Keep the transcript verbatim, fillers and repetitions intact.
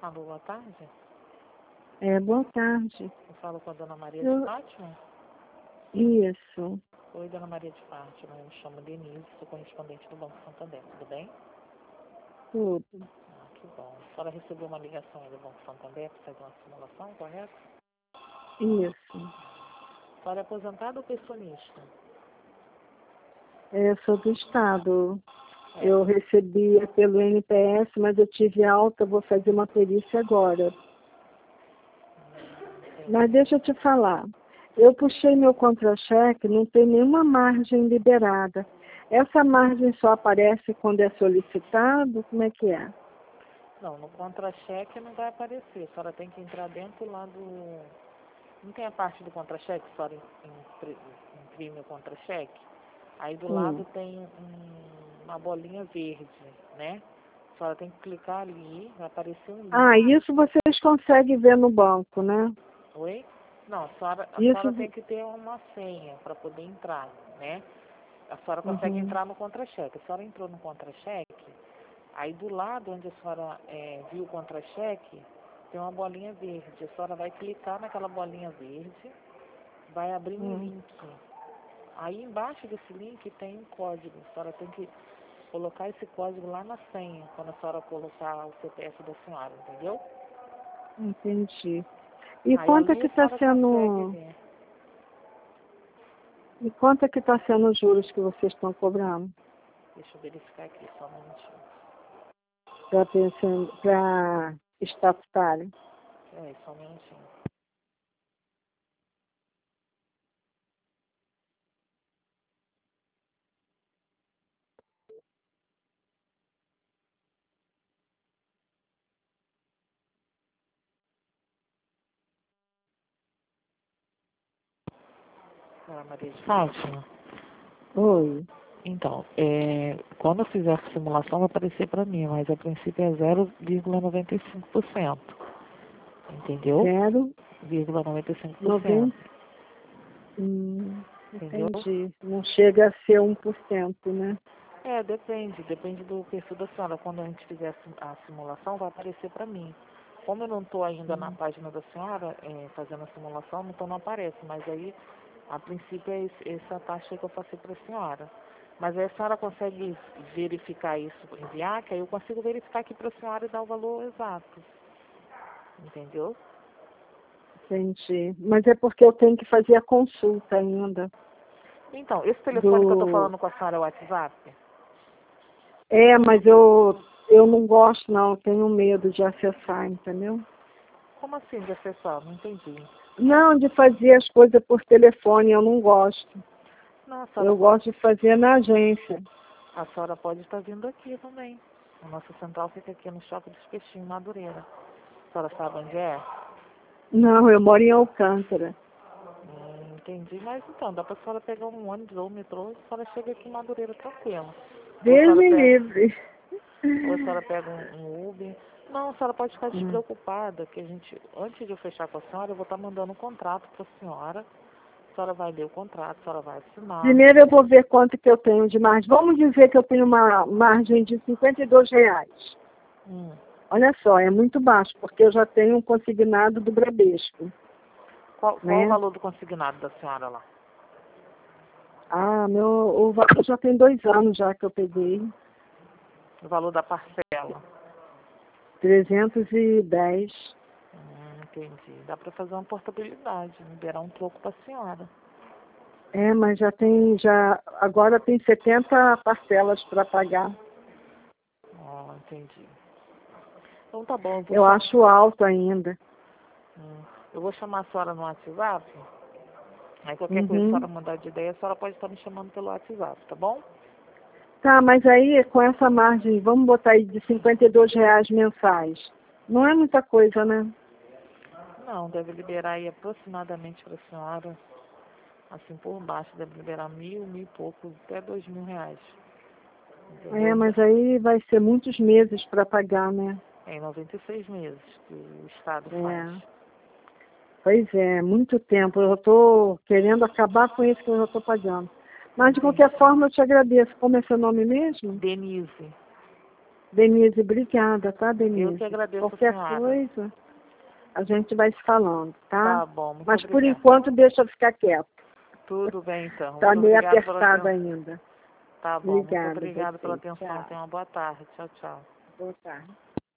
Alô, boa tarde. É, boa tarde. Eu falo com a dona Maria Eu... de Fátima? Isso. Oi, dona Maria de Fátima. Eu me chamo Denise, sou correspondente do Banco Santander. Tudo bem? Tudo. Ah, que bom. A senhora recebeu uma ligação aí do Banco Santander para fazer uma simulação, correto? Isso. A senhora é aposentada ou pensionista? É, eu sou do Estado. É. Eu recebia pelo N P S, mas eu tive alta, vou fazer uma perícia agora. Hum, Mas deixa eu te falar. Eu puxei meu contra-cheque, não tem nenhuma margem liberada. Essa margem só aparece quando é solicitado? Como é que é? Não, no contra-cheque não vai aparecer. A senhora tem que entrar dentro lá do... Não tem a parte do contra-cheque, a senhora imprime o contra-cheque? Aí do Hum. lado tem um, uma bolinha verde, né? A senhora tem que clicar ali, vai aparecer um link. Ah, isso vocês conseguem ver no banco, né? Oi? Não, a senhora, a Isso... senhora tem que ter uma senha para poder entrar, né? A senhora consegue Uhum. entrar no contra-cheque. A senhora entrou no contra-cheque, aí do lado onde a senhora é, viu o contra-cheque, tem uma bolinha verde. A senhora vai clicar naquela bolinha verde, vai abrir um Hum. link. Aí embaixo desse link tem um código. A senhora tem que colocar esse código lá na senha, quando a senhora colocar o C P F da senhora, entendeu? Entendi. E Aí quanto é ali que a está senhora consegue sendo... ver. E quanto é que está sendo os juros que vocês estão cobrando? Deixa eu verificar aqui, só um minutinho. Para pensando, para estatutário? É, só um minutinho. Dona Maria de Fátima? Oi. Então, é, quando eu fizer a simulação vai aparecer para mim, mas a princípio é zero vírgula noventa e cinco por cento. Entendeu? Zero, vírgula noventa e cinco por cento. noventa. Hum, Entendeu? entendi. Não chega a ser um por cento, né? É, depende, depende do perfil da senhora. Quando a gente fizer a sim- a simulação, vai aparecer para mim. Como eu não estou ainda na Hum. página da senhora, é, fazendo a simulação, então não aparece. Mas aí, a princípio, é esse- essa taxa que eu passei para a senhora. Mas aí a senhora consegue verificar isso, enviar, que aí eu consigo verificar aqui para a senhora e dar o valor exato. Entendeu? Entendi. Mas é porque eu tenho que fazer a consulta ainda. Então, esse telefone que eu estou Do... falando com a senhora é o WhatsApp? É, mas eu, eu não gosto, não. Eu tenho medo de acessar, entendeu? Como assim de acessar? Não entendi. Não, de fazer as coisas por telefone, eu não gosto. Não, a senhora Eu pode, gosto de fazer na agência. a senhora pode estar vindo aqui também. A nossa central fica aqui no Shopping dos Peixinhos, Madureira. A senhora sabe onde é? Não, eu moro em Alcântara. Hum, entendi. Mas então, dá pra senhora pegar um ônibus ou um metrô e a senhora chega aqui em Madureira tranquila. Ou a Deus senhora me pega, livre. ou a senhora pega um, um Uber. Não, a senhora pode ficar Hum. despreocupada, que a gente, antes de eu fechar com a senhora, eu vou estar mandando um contrato para a senhora. A senhora vai ler o contrato, a senhora vai assinar. Primeiro eu vou ver quanto que eu tenho de margem. Vamos dizer que eu tenho uma margem de cinquenta e dois reais. Hum. Olha só, é muito baixo, porque eu já tenho um consignado do Bradesco. Qual, qual o Né? valor do consignado da senhora lá? Ah, meu, o valor já tem dois anos já que eu peguei. O valor da parcela? trezentos e dez. Hum, entendi. Dá para fazer uma portabilidade, liberar um troco para a senhora. É, mas já tem, já, agora tem setenta parcelas para pagar. Ah, entendi. Então tá bom, eu vou Eu chamar. acho alto ainda. Hum, eu vou chamar a senhora no WhatsApp. Aí qualquer coisa, se a Uhum. senhora mudar de ideia, a senhora pode estar me chamando pelo WhatsApp, tá bom? Tá, mas aí com essa margem, vamos botar aí de cinquenta e dois reais mensais. Não é muita coisa, né? Não, deve liberar aí aproximadamente para a senhora, assim por baixo, deve liberar mil, mil e pouco, até dois mil reais. É, Entendeu? mas aí vai ser muitos meses para pagar, né? É em noventa e seis meses que o Estado faz. É. Pois é, muito tempo. Eu estou querendo acabar com isso que eu já estou pagando. Mas de Entendi. qualquer forma eu te agradeço. Como é seu nome mesmo? Denise. Denise, obrigada, tá, Denise? Eu que agradeço, Qualquer senhora. coisa, a gente vai se falando, tá? Tá bom, muito Mas por obrigada. enquanto deixa eu ficar quieto. Tudo bem, então. Tá Muito meio obrigada pela apertada atenção. ainda. Tá bom, muito Obrigada, obrigada pela você. atenção. Tchau. Tenha uma boa tarde. Tchau, tchau. Boa tarde.